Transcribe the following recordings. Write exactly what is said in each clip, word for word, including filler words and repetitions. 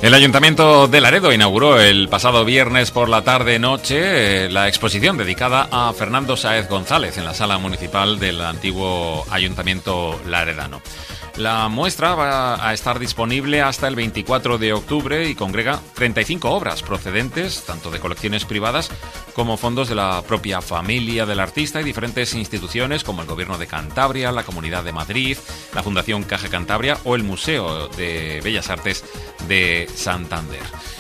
El Ayuntamiento de Laredo inauguró el pasado viernes por la tarde-noche eh, la exposición dedicada a Fernando Sáez González en la sala municipal del antiguo Ayuntamiento laredano. La muestra va a estar disponible hasta el veinticuatro de octubre y congrega treinta y cinco obras procedentes tanto de colecciones privadas como fondos de la propia familia del artista y diferentes instituciones como el Gobierno de Cantabria, la Comunidad de Madrid, la Fundación Caja Cantabria o el Museo de Bellas Artes de Santander.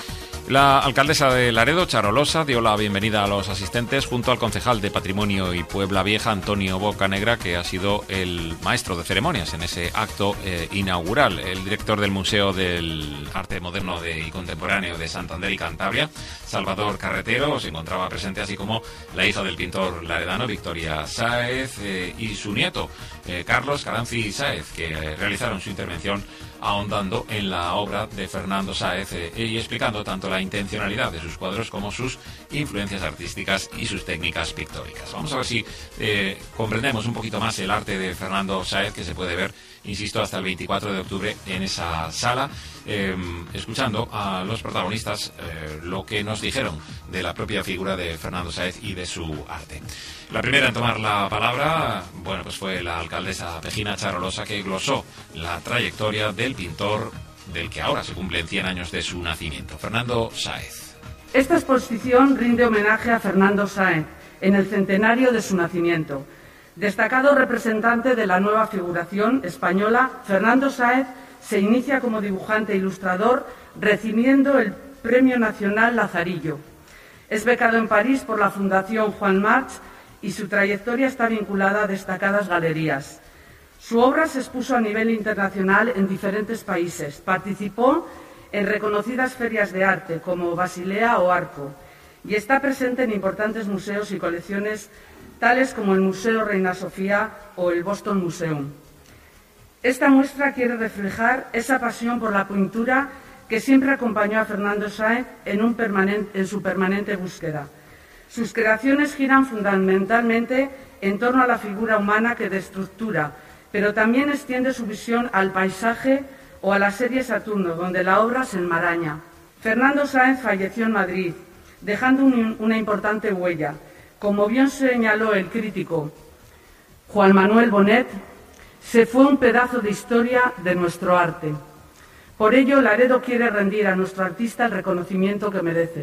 La alcaldesa de Laredo, Charo Losa, dio la bienvenida a los asistentes junto al concejal de Patrimonio y Puebla Vieja, Antonio Bocanegra, que ha sido el maestro de ceremonias en ese acto eh, inaugural. El director del Museo del Arte Moderno de, y Contemporáneo de Santander y Cantabria, Salvador Carretero, se encontraba presente, así como la hija del pintor laredano, Victoria Sáez, eh, y su nieto, eh, Carlos Caranci Sáez, que eh, realizaron su intervención ahondando en la obra de Fernando Sáez eh, y explicando tanto la intencionalidad de sus cuadros como sus influencias artísticas y sus técnicas pictóricas. Vamos a ver si eh, comprendemos un poquito más el arte de Fernando Sáez, que se puede ver, insisto, hasta el veinticuatro de octubre en esa sala, eh, escuchando a los protagonistas eh, lo que nos dijeron de la propia figura de Fernando Sáez y de su arte. La primera en tomar la palabra, bueno, pues fue la alcaldesa Pejina, Charo Losa, que glosó la trayectoria del pintor del que ahora se cumplen cien años de su nacimiento, Fernando Sáez. Esta exposición rinde homenaje a Fernando Sáez en el centenario de su nacimiento. Destacado representante de la nueva figuración española, Fernando Sáez se inicia como dibujante e ilustrador recibiendo el Premio Nacional Lazarillo. Es becado en París por la Fundación Juan March y su trayectoria está vinculada a destacadas galerías. Su obra se expuso a nivel internacional en diferentes países. Participó en reconocidas ferias de arte como Basilea o Arco y está presente en importantes museos y colecciones tales como el Museo Reina Sofía o el Boston Museum. Esta muestra quiere reflejar esa pasión por la pintura que siempre acompañó a Fernando Sáez en, un permanente, en su permanente búsqueda. Sus creaciones giran fundamentalmente en torno a la figura humana que destructura, pero también extiende su visión al paisaje o a la serie Saturno, donde la obra se enmaraña. Fernando Sáez falleció en Madrid, dejando un, una importante huella. Como bien señaló el crítico Juan Manuel Bonet, se fue un pedazo de historia de nuestro arte. Por ello, Laredo quiere rendir a nuestro artista el reconocimiento que merece.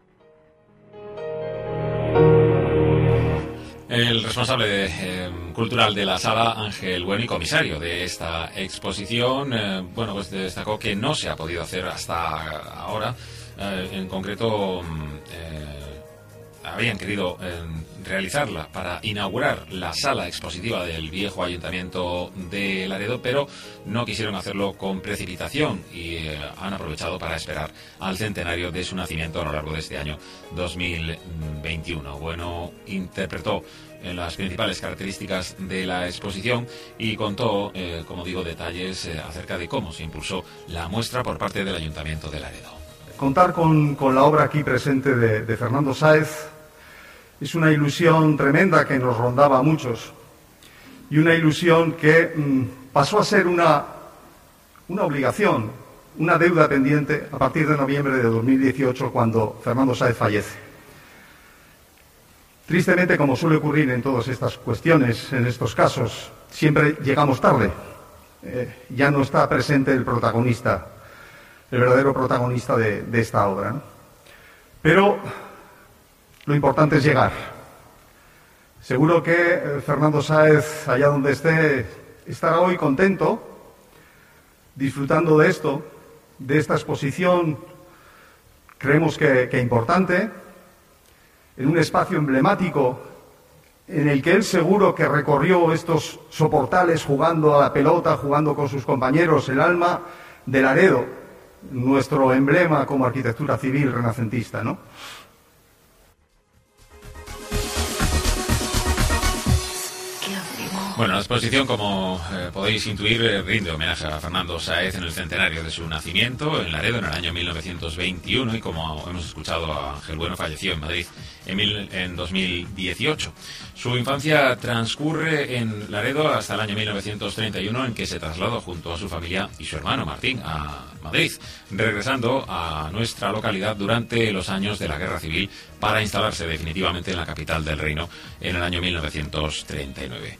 El responsable de, eh, cultural de la sala, Ángel Bueno, y comisario de esta exposición, eh, bueno, pues destacó que no se ha podido hacer hasta ahora. Eh, en concreto, eh, habían querido eh, realizarla para inaugurar la sala expositiva del viejo Ayuntamiento de Laredo, pero no quisieron hacerlo con precipitación y eh, han aprovechado para esperar al centenario de su nacimiento a lo largo de este año dos mil veintiuno. Bueno, interpretó en las principales características de la exposición y contó, eh, como digo, detalles eh, acerca de cómo se impulsó la muestra por parte del Ayuntamiento de Laredo. Contar con, con la obra aquí presente de, de Fernando Sáez es una ilusión tremenda que nos rondaba a muchos y una ilusión que mmm, pasó a ser una, una obligación, una deuda pendiente a partir de noviembre de dos mil dieciocho, cuando Fernando Sáez fallece. Tristemente, como suele ocurrir en todas estas cuestiones, en estos casos, siempre llegamos tarde. Eh, ya no está presente el protagonista, el verdadero protagonista de, de esta obra, ¿no? Pero lo importante es llegar. Seguro que eh, Fernando Sáez, allá donde esté, estará hoy contento, disfrutando de esto, de esta exposición, creemos que, que importante, en un espacio emblemático en el que él seguro que recorrió estos soportales jugando a la pelota, jugando con sus compañeros, el alma de Laredo, nuestro emblema como arquitectura civil renacentista, ¿no? Bueno, la exposición, como eh, podéis intuir, eh, rinde homenaje a Fernando Sáez en el centenario de su nacimiento en Laredo en el año mil novecientos veintiuno y, como hemos escuchado a Ángel Bueno, falleció en Madrid en, mil, en dos mil dieciocho. Su infancia transcurre en Laredo hasta el año mil novecientos treinta y uno, en que se trasladó junto a su familia y su hermano Martín a Madrid, regresando a nuestra localidad durante los años de la Guerra Civil para instalarse definitivamente en la capital del reino en el año mil novecientos treinta y nueve.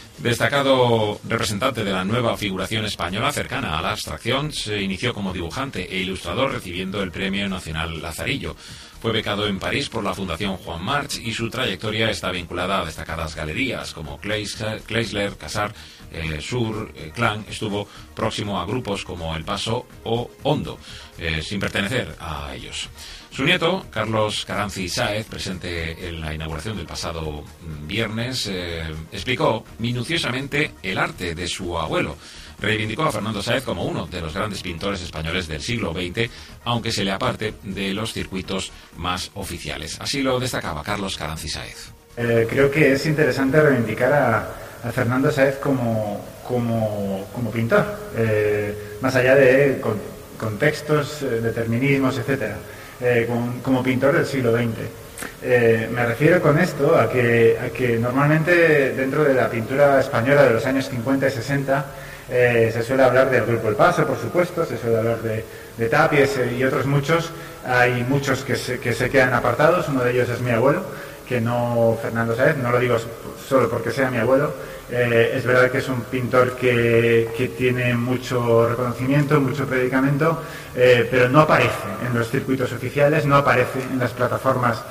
Destacado representante de la nueva figuración española cercana a la abstracción, se inició como dibujante e ilustrador recibiendo el Premio Nacional Lazarillo. Fue becado en París por la Fundación Juan March y su trayectoria está vinculada a destacadas galerías como Kleisler, Casar, eh, Sur, eh, Clan. Estuvo próximo a grupos como El Paso o Hondo, eh, sin pertenecer a ellos. Su nieto, Carlos Caranci Sáez, presente en la inauguración del pasado viernes, eh, explicó minuciosamente el arte de su abuelo. Reivindicó a Fernando Sáez como uno de los grandes pintores españoles del siglo veinte, aunque se le aparte de los circuitos más oficiales. Así lo destacaba Carlos Caranci Sáez. Eh, creo que es interesante reivindicar a, a Fernando Sáez como, como, como pintor, eh, más allá de con, contextos, eh, determinismos, etcétera. Eh, como, como pintor del siglo veinte. Eh, me refiero con esto a que, a que normalmente dentro de la pintura española de los años cincuenta y sesenta eh, se suele hablar del Grupo El Paso, por supuesto, se suele hablar de, de Tapies eh, y otros muchos. Hay muchos que se, que se quedan apartados, uno de ellos es mi abuelo, que no Fernando Sáez, no lo digo solo porque sea mi abuelo. Eh, es verdad que es un pintor que, que tiene mucho reconocimiento, mucho predicamento, eh, pero no aparece en los circuitos oficiales, no aparece en las plataformas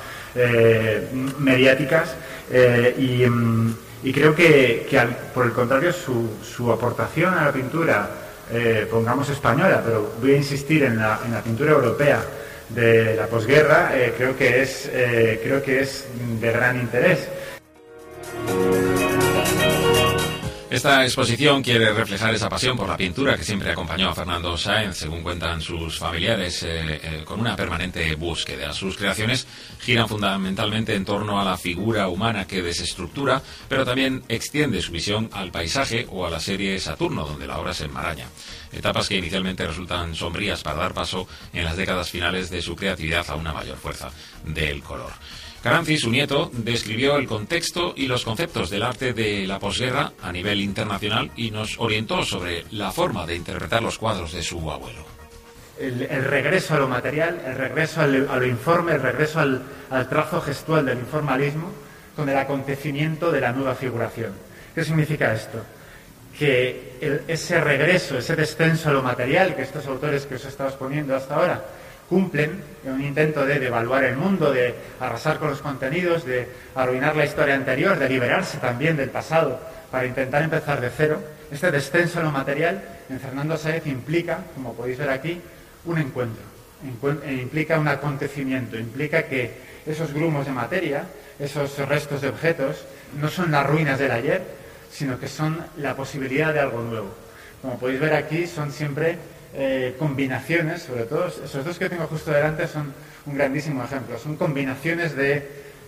eh, mediáticas eh, y, y creo que, que al, por el contrario su, su aportación a la pintura, eh, pongamos española, pero voy a insistir en la, en la pintura europea de la posguerra, eh, creo que es, eh, creo que es de gran interés. Esta exposición quiere reflejar esa pasión por la pintura que siempre acompañó a Fernando Sáez, según cuentan sus familiares, eh, eh, con una permanente búsqueda. Sus creaciones giran fundamentalmente en torno a la figura humana que desestructura, pero también extiende su visión al paisaje o a la serie Saturno, donde la obra se enmaraña. Etapas que inicialmente resultan sombrías para dar paso en las décadas finales de su creatividad a una mayor fuerza del color. Caranci, su nieto, describió el contexto y los conceptos del arte de la posguerra a nivel internacional y nos orientó sobre la forma de interpretar los cuadros de su abuelo. El, el regreso a lo material, el regreso al, a lo informe, el regreso al, al trazo gestual del informalismo con el acontecimiento de la nueva figuración. ¿Qué significa esto? Que el, ese regreso, ese descenso a lo material que estos autores que os he estado exponiendo hasta ahora cumplen en un intento de devaluar el mundo, de arrasar con los contenidos, de arruinar la historia anterior, de liberarse también del pasado para intentar empezar de cero. Este descenso a lo material en Fernando Sáez implica, como podéis ver aquí, un encuentro, implica un acontecimiento, implica que esos grumos de materia, esos restos de objetos, no son las ruinas del ayer, sino que son la posibilidad de algo nuevo. Como podéis ver aquí, son siempre Eh, combinaciones, sobre todo esos dos que tengo justo delante son un grandísimo ejemplo, son combinaciones de,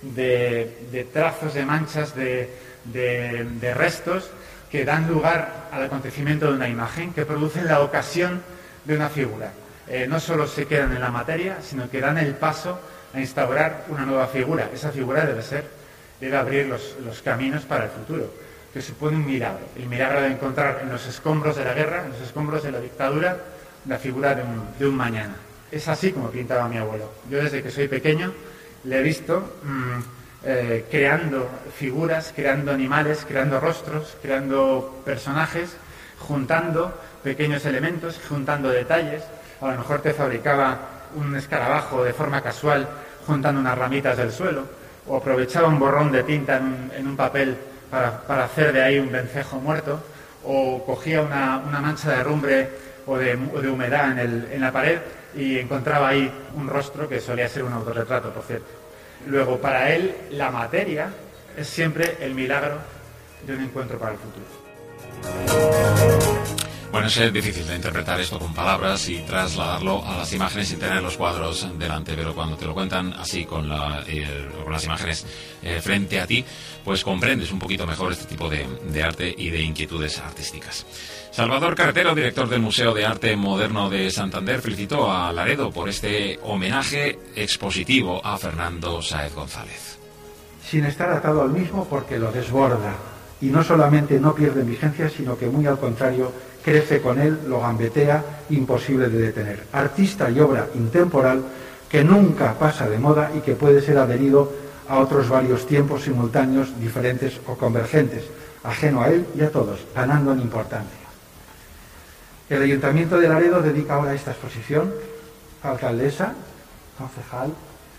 de, de trazos, de manchas, de, de, de restos que dan lugar al acontecimiento de una imagen, que producen la ocasión de una figura. Eh, no solo se quedan en la materia, sino que dan el paso a instaurar una nueva figura. Esa figura debe ser, debe abrir los, los caminos para el futuro, que supone un milagro, el milagro de encontrar en los escombros de la guerra, en los escombros de la dictadura, la figura de un, de un mañana. Es así como pintaba mi abuelo. Yo desde que soy pequeño le he visto mmm, eh, creando figuras, creando animales, creando rostros, creando personajes, juntando pequeños elementos, juntando detalles. A lo mejor te fabricaba un escarabajo de forma casual juntando unas ramitas del suelo, o aprovechaba un borrón de tinta en un, en un papel para, para hacer de ahí un vencejo muerto, o cogía una, una mancha de herrumbre o de, o de humedad en, el, en la pared y encontraba ahí un rostro que solía ser un autorretrato, por cierto. Luego, para él, la materia es siempre el milagro de un encuentro para el futuro. Bueno, Bueno, es difícil de interpretar esto con palabras y trasladarlo a las imágenes sin tener los cuadros delante, pero cuando te lo cuentan así con, la, eh, con las imágenes eh, frente a ti, pues comprendes un poquito mejor este tipo de, de arte y de inquietudes artísticas. Salvador Carretero, director del Museo de Arte Moderno de Santander, felicitó a Laredo por este homenaje expositivo a Fernando Sáez González. Sin estar atado al mismo, porque lo desborda. Y no solamente no pierde en vigencia, sino que muy al contrario, crece con él, lo gambetea, imposible de detener. Artista y obra intemporal que nunca pasa de moda y que puede ser adherido a otros varios tiempos simultáneos, diferentes o convergentes, ajeno a él y a todos, ganando en importancia. El Ayuntamiento de Laredo dedica ahora esta exposición, alcaldesa, concejal,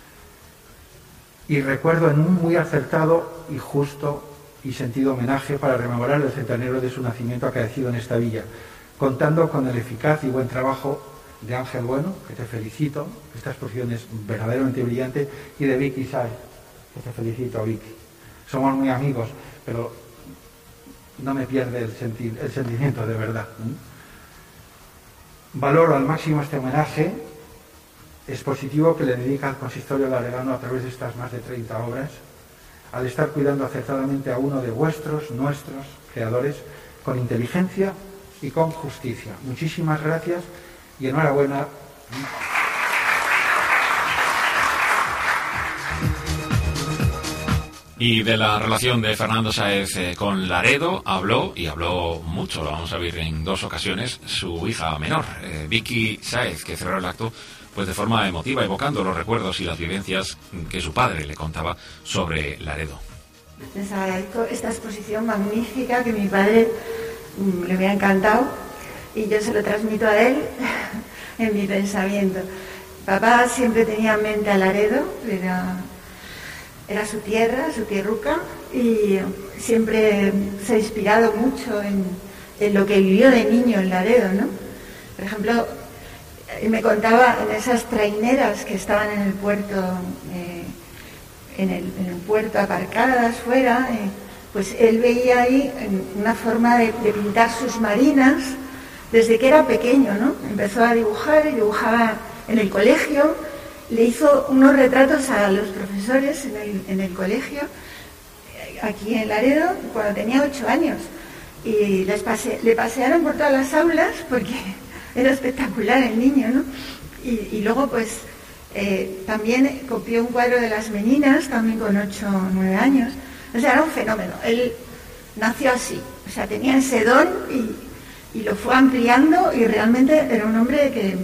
y recuerdo en un muy acertado y justo y sentido homenaje para rememorar el centenario de su nacimiento acaecido en esta villa, contando con el eficaz y buen trabajo de Ángel Bueno, que te felicito, esta exposición es verdaderamente brillante, y de Vicky Sáez, que te felicito, Vicky. Somos muy amigos, pero no me pierde el, senti el sentimiento de verdad. Valoro al máximo este homenaje expositivo que le dedica al Consistorio Laredano a través de estas más de treinta obras, al estar cuidando acertadamente a uno de vuestros, nuestros creadores, con inteligencia y con justicia. Muchísimas gracias y enhorabuena. Y de la relación de Fernando Sáez eh, con Laredo habló, y habló mucho, lo vamos a ver en dos ocasiones, su hija menor, eh, Vicky Sáez, que cerró el acto pues de forma emotiva, evocando los recuerdos y las vivencias que su padre le contaba sobre Laredo. Les agradezco esta exposición magnífica que mi padre mmm, le hubiera encantado y yo se lo transmito a él en mi pensamiento. Papá siempre tenía en mente a Laredo, era, era su tierra, su tierruca, y siempre se ha inspirado mucho en, en lo que vivió de niño en Laredo, ¿no? Por ejemplo, y me contaba en esas traineras que estaban en el puerto, eh, en, el, en el puerto aparcadas fuera, eh, pues él veía ahí una forma de, de pintar sus marinas desde que era pequeño, ¿no? Empezó a dibujar y dibujaba en el colegio, le hizo unos retratos a los profesores en el, en el colegio, aquí en Laredo, cuando tenía ocho años, y les pase, le pasearon por todas las aulas porque era espectacular el niño, ¿no? Y, y luego, pues, eh, también copió un cuadro de las meninas, también con ocho o nueve años. O sea, era un fenómeno. Él nació así. O sea, tenía ese don y, y lo fue ampliando y realmente era un hombre que...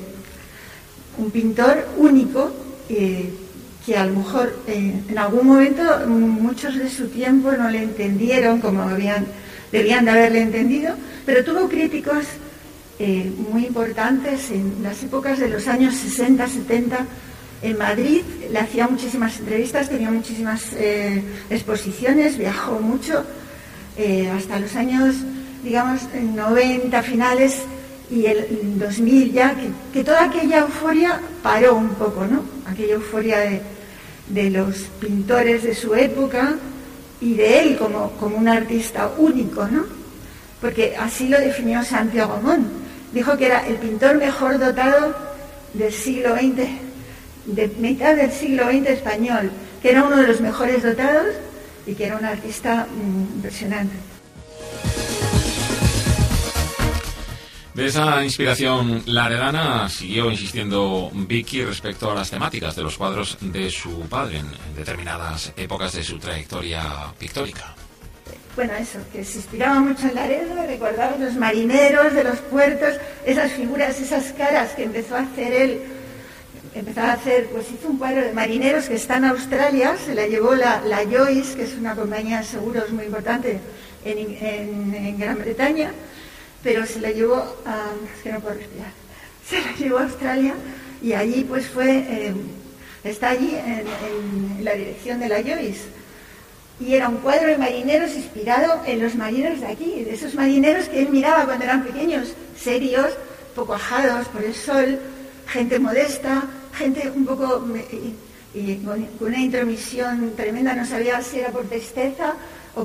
un pintor único, eh, que a lo mejor eh, en algún momento muchos de su tiempo no le entendieron como habían, debían de haberle entendido, pero tuvo críticos Eh, muy importantes en las épocas de los años sesenta, setenta en Madrid. Le hacía muchísimas entrevistas, tenía muchísimas eh, exposiciones, viajó mucho eh, hasta los años, digamos, noventa finales y el dos mil ya, que, que toda aquella euforia paró un poco, ¿no? Aquella euforia de, de los pintores de su época y de él como, como un artista único, ¿no? Porque así lo definió Santiago Mont. Dijo que era el pintor mejor dotado del siglo veinte, de mitad del siglo veinte español, que era uno de los mejores dotados y que era un artista mmm, impresionante. De esa inspiración laredana siguió insistiendo Vicky respecto a las temáticas de los cuadros de su padre en determinadas épocas de su trayectoria pictórica. Bueno, eso, que se inspiraba mucho en Laredo, recordaba los marineros de los puertos, esas figuras, esas caras que empezó a hacer él, empezó a hacer, pues hizo un cuadro de marineros que está en Australia, se la llevó la, la Joyce, que es una compañía de seguros muy importante en, en, en Gran Bretaña, pero se la llevó a, es que no puedo respirar, se la llevó a Australia y allí pues fue, eh, está allí en, en la dirección de la Joyce. Y era un cuadro de marineros inspirado en los marineros de aquí, de esos marineros que él miraba cuando eran pequeños, serios, poco ajados por el sol, gente modesta, gente un poco y, y con una intromisión tremenda, no sabía si era por tristeza o,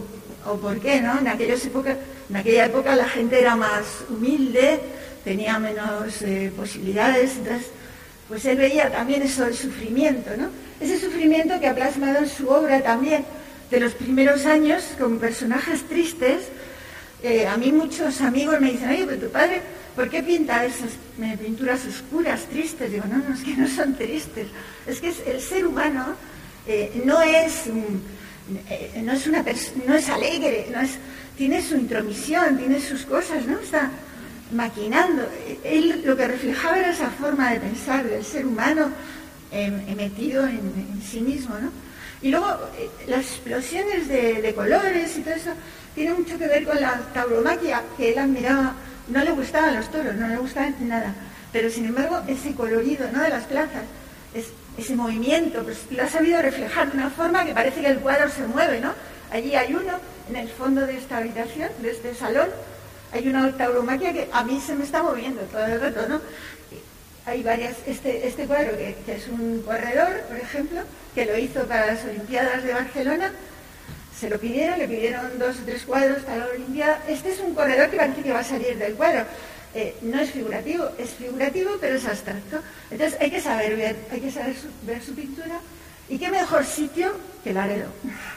o por qué, ¿no? En, aquellas épocas, en aquella época la gente era más humilde, tenía menos eh, posibilidades, entonces pues él veía también eso del sufrimiento, ¿no? Ese sufrimiento que ha plasmado en su obra también, de los primeros años, con personajes tristes. Eh, a mí muchos amigos me dicen, oye, pero tu padre, ¿por qué pinta esas eh, pinturas oscuras, tristes? Digo, no, no, es que no son tristes, es que es, el ser humano eh, no es... Eh, no es una no es alegre, no es, tiene su intromisión, tiene sus cosas, ¿no? Está maquinando. Él lo que reflejaba era esa forma de pensar del ser humano eh, metido en, en sí mismo, ¿no? Y luego eh, las explosiones de, de colores y todo eso tiene mucho que ver con la tauromaquia, que él admiraba. No le gustaban los toros, no le gustaban nada, pero sin embargo ese colorido, ¿no?, de las plazas, es, ese movimiento, pues lo ha sabido reflejar de una forma que parece que el cuadro se mueve, ¿no? Allí hay uno, en el fondo de esta habitación, de este salón, hay una tauromaquia que a mí se me está moviendo todo el rato, ¿no? Hay varias, este, este cuadro que, que es un corredor, por ejemplo, que lo hizo para las Olimpiadas de Barcelona, se lo pidieron, le pidieron dos o tres cuadros para la Olimpiada. Este es un corredor que parece que va a salir del cuadro. Eh, no es figurativo, es figurativo, pero es abstracto. Entonces hay que saber ver, hay que saber su, ver su pintura. ¿Y qué mejor sitio que Laredo?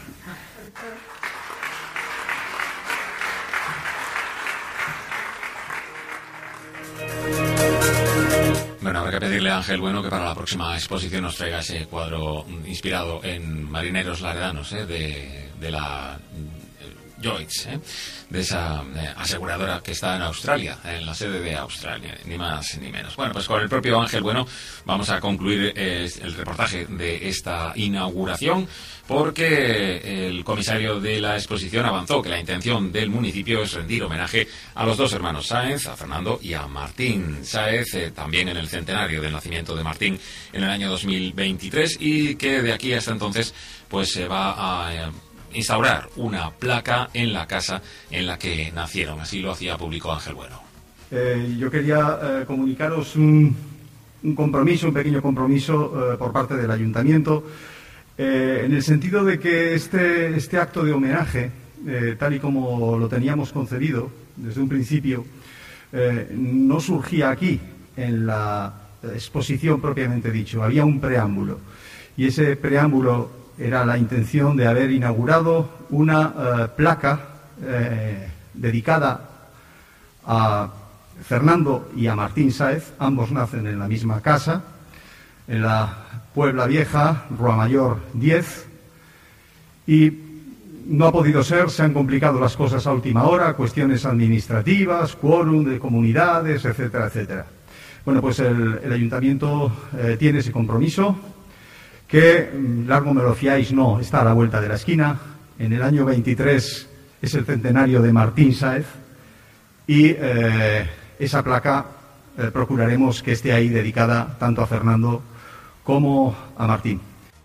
Bueno, habrá que pedirle a Ángel Bueno que para la próxima exposición nos traiga ese cuadro inspirado en marineros laredanos, ¿eh? de, de la eh, Lloyds, ¿eh? de esa eh, aseguradora que está en Australia, en la sede de Australia, ni más ni menos. Bueno, pues con el propio Ángel Bueno vamos a concluir eh, el reportaje de esta inauguración, porque el comisario de la exposición avanzó que la intención del municipio es rendir homenaje a los dos hermanos Sáenz, a Fernando y a Martín Sáenz, eh, también en el centenario del nacimiento de Martín en el año dos mil veintitrés, y que de aquí hasta entonces pues se va a eh, instaurar una placa en la casa en la que nacieron. Así lo hacía público Ángel Bueno. Eh, yo quería eh, comunicaros un, un compromiso, un pequeño compromiso eh, por parte del Ayuntamiento, eh, en el sentido de que este, este acto de homenaje, eh, tal y como lo teníamos concebido desde un principio, eh, no surgía aquí, en la exposición propiamente dicho. Había un preámbulo, y ese preámbulo era la intención de haber inaugurado una eh, placa eh, dedicada a Fernando y a Martín Sáenz. Ambos nacen en la misma casa, en la Puebla Vieja, Rua Mayor diez, y no ha podido ser, se han complicado las cosas a última hora, cuestiones administrativas, quórum de comunidades, etcétera, etcétera. Bueno, pues el, el Ayuntamiento eh, tiene ese compromiso, que, largo me lo fiáis, no, está a la vuelta de la esquina. En el año veintitrés es el centenario de Martín Sáenz, y eh, esa placa eh, procuraremos que esté ahí dedicada tanto a Fernando como a Martín.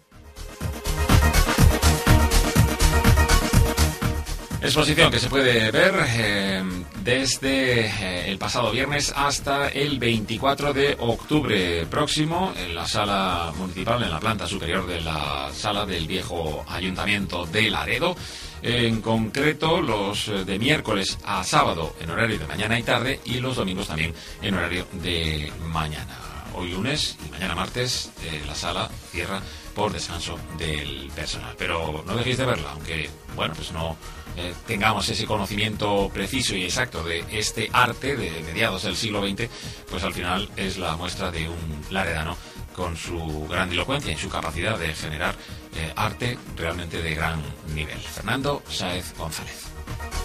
Exposición que se puede ver eh, desde eh, el pasado viernes hasta el veinticuatro de octubre próximo en la sala municipal, en la planta superior de la sala del viejo Ayuntamiento de Laredo. En concreto, los de miércoles a sábado en horario de mañana y tarde, y los domingos también en horario de mañana. Hoy lunes y mañana martes eh, la sala cierra por descanso del personal. Pero no dejéis de verla, aunque, bueno, pues no eh, tengamos ese conocimiento preciso y exacto de este arte de mediados del siglo veinte, pues al final es la muestra de un laredano con su grandilocuencia y su capacidad de generar eh, arte realmente de gran nivel. Fernando Sáenz González.